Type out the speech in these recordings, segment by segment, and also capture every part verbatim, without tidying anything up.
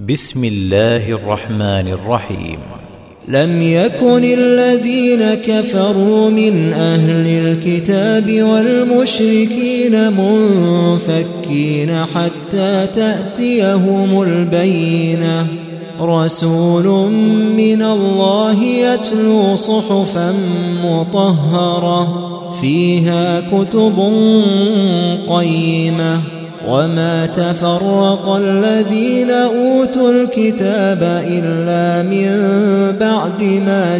بسم الله الرحمن الرحيم. لم يكن الذين كفروا من أهل الكتاب والمشركين منفكين حتى تأتيهم البينة، رسول من الله يتلو صحفا مطهرة فيها كتب قيمة، وما تفرق الذين أوتوا الكتاب إلا من بعد ما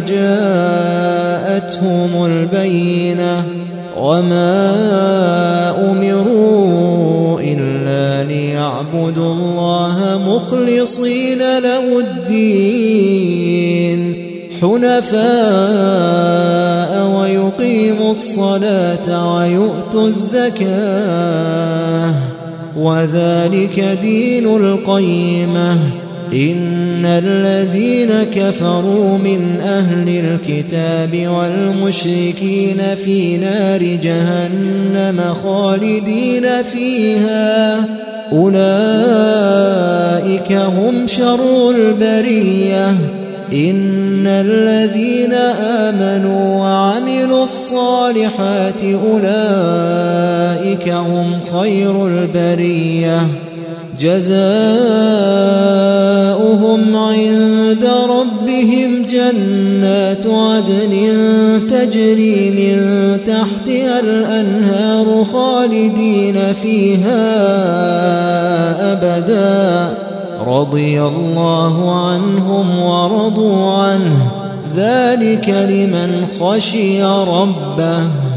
جاءتهم البينة، وما أمروا إلا ليعبدوا الله مخلصين له الدين حنفاء ويقيموا الصلاة ويؤتوا الزكاة وذلك دين القيمة. إن الذين كفروا من أهل الكتاب والمشركين في نار جهنم خالدين فيها، أولئك هم شر البرية. إن الذين آمنوا وعملوا الصالحات أولئك هم خير البرية، جزاؤهم عند ربهم جنات عدن تجري من تحتها الأنهار خالدين فيها أبدا، رضي الله عنهم ورضوا عنه، ذلك لمن خشي ربه.